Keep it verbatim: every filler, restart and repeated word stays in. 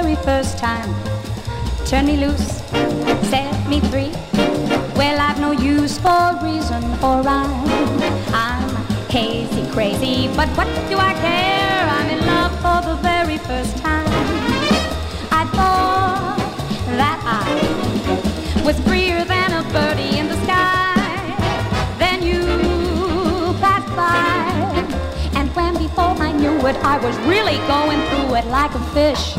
very first time. Turn me loose, set me free. Well, I've no use for reason or rhyme. I'm hazy, crazy, but what do I care? I'm in love for the very first time. I thought that I was freer than a birdie in the sky. Then you passed by, and when before I knew it, I was really going through it like a fish